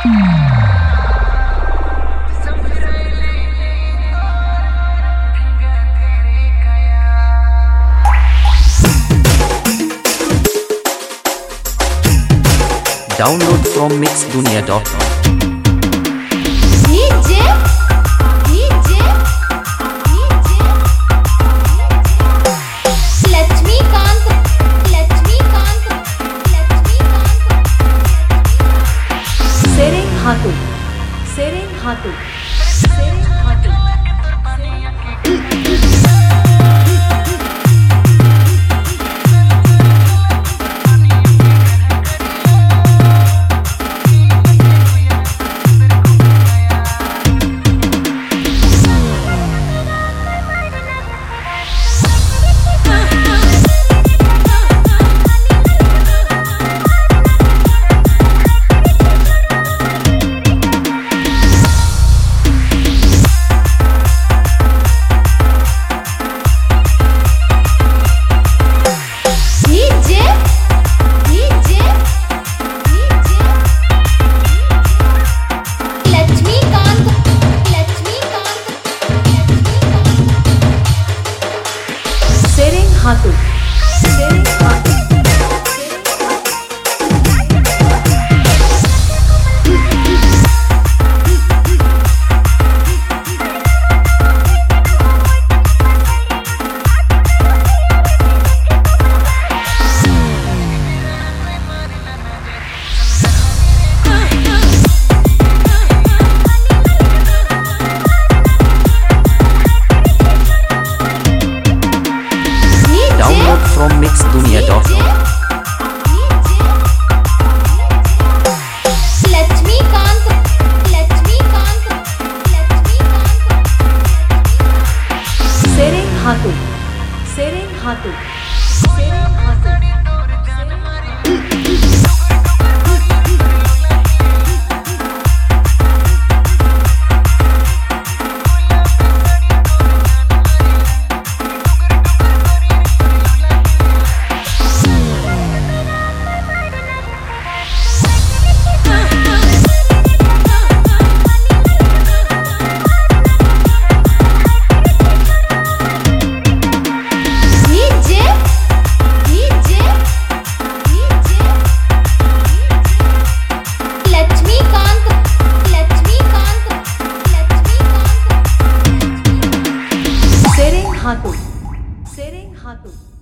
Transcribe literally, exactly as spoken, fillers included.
Download from mixdunia dot com. DJ DJ DJ Laxmikant Laxmikant Laxmikant सेरेंग हाथू सेरेंग हाथू सेरेंग हाथू हाथू सेरेंग हाथू from mixdunia dot com. Laxmikant Laxmikant Laxmikant सेरेंग हाथू सेरेंग हाथू सेरेंग हाथू हाथू सेरेंग हाथू